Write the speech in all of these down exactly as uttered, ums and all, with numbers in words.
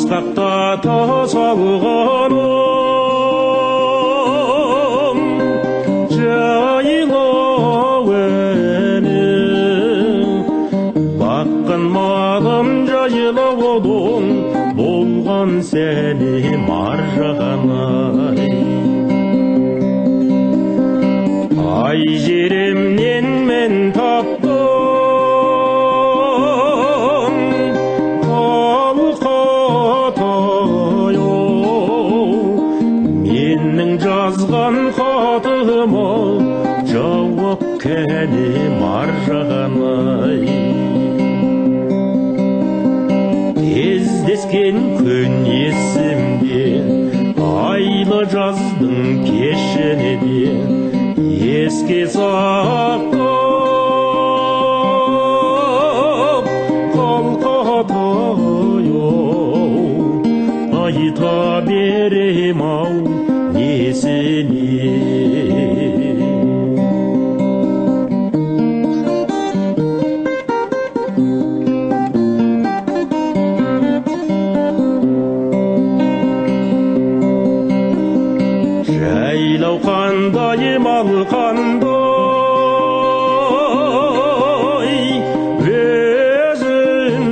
асқақтата салғаным жайлау әні, баққан малым жайлаудың болған сәні маржаған-ай. Ай жерімнен мен таптым қалқатай-ау, менің жазған хатыма жауап кәне маржаған-ай. Кездескен күн есімде, айлы жаздың кешіне де еске сақтап қалқатай-ау, айта берем-ау несіне. Жайлау қандай, мал қандай, өзің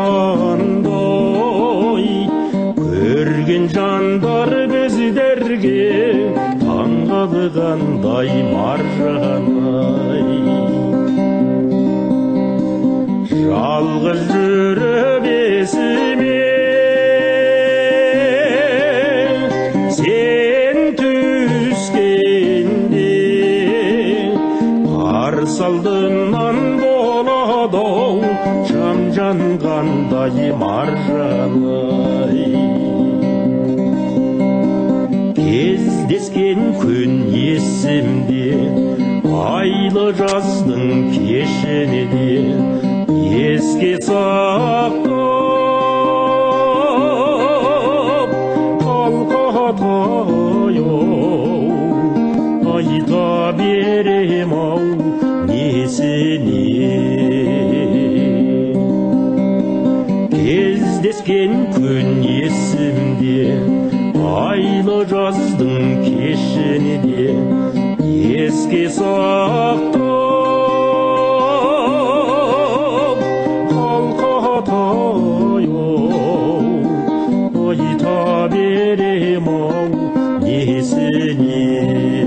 қандай, көрген жандар біздерге таңғалғандай маржан-ай. Жалғыз жүріп есіме алдымнан болады-ау шам жанғандай маржан-ай. Кездескен күн есімде, айлы жаздың кешіне де еске сақтап қалқатай-ау, айта берем-ау несіне. Кездескен күн есімде, айлы жаздың кешіне де еске сақтап қалқатай-ау, айта берем-ау несіне.